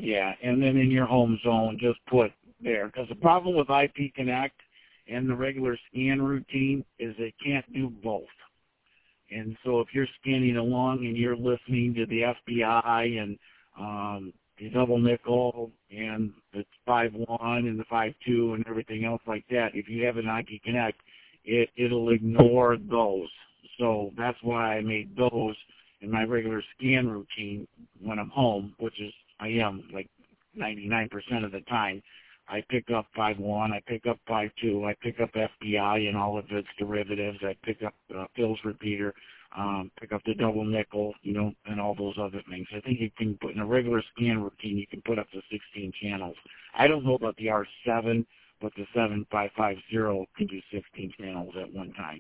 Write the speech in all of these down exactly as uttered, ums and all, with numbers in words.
Yeah, and then in your home zone, just put there. Because the problem with I P Connect and the regular scan routine is it can't do both. And so if you're scanning along and you're listening to the F B I and um, the double nickel and the five one and the five two and everything else like that, if you have an I P Connect, it, it'll ignore those. So that's why I made those in my regular scan routine when I'm home, which is I am like ninety-nine percent of the time. I pick up five one, I pick up five two, I pick up F B I and all of its derivatives, I pick up uh, Phil's repeater, um, pick up the double nickel, you know, and all those other things. I think you can put in a regular scan routine, you can put up to sixteen channels. I don't know about the R seven, but the seven five five zero can do sixteen channels at one time.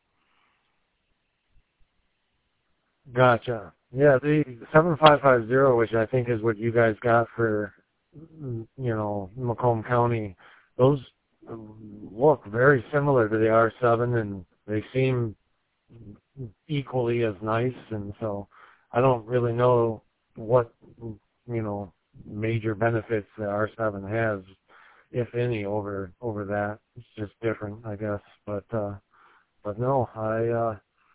Gotcha. Yeah, the seven five five zero, which I think is what you guys got for, you know, Macomb County, those look very similar to the R seven, and they seem equally as nice, and so I don't really know what, you know, major benefits the R seven has, if any, over over that. It's just different, I guess. But uh, but no, I uh,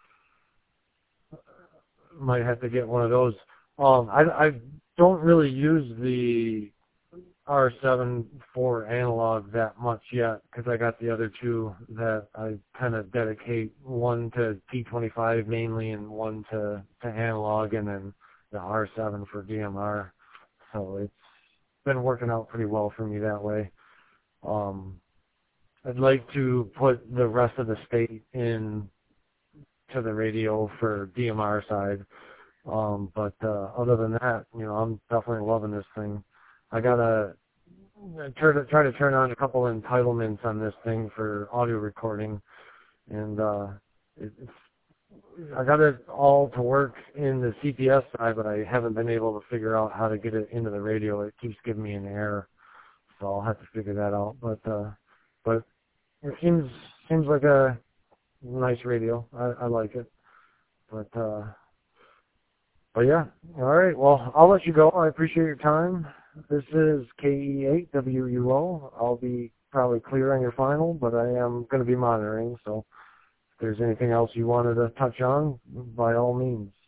might have to get one of those. Um, I, I don't really use the R seven for analog that much yet because I got the other two that I kind of dedicate, one to T twenty-five mainly and one to, to analog, and then the R seven for D M R. So it's been working out pretty well for me that way. Um, I'd like to put the rest of the state in to the radio for D M R side. Um, but uh, other than that, you know, I'm definitely loving this thing. I gotta try to try to turn on a couple entitlements on this thing for audio recording, and uh, it, it's, I got it all to work in the C P S side, but I haven't been able to figure out how to get it into the radio. It keeps giving me an error, so I'll have to figure that out. But uh, but it seems seems like a nice radio. I, I like it, but. Uh, But yeah, all right. Well, I'll let you go. I appreciate your time. This is K E eight W U O. I'll be probably clear on your final, but I am going to be monitoring. So if there's anything else you wanted to touch on, by all means.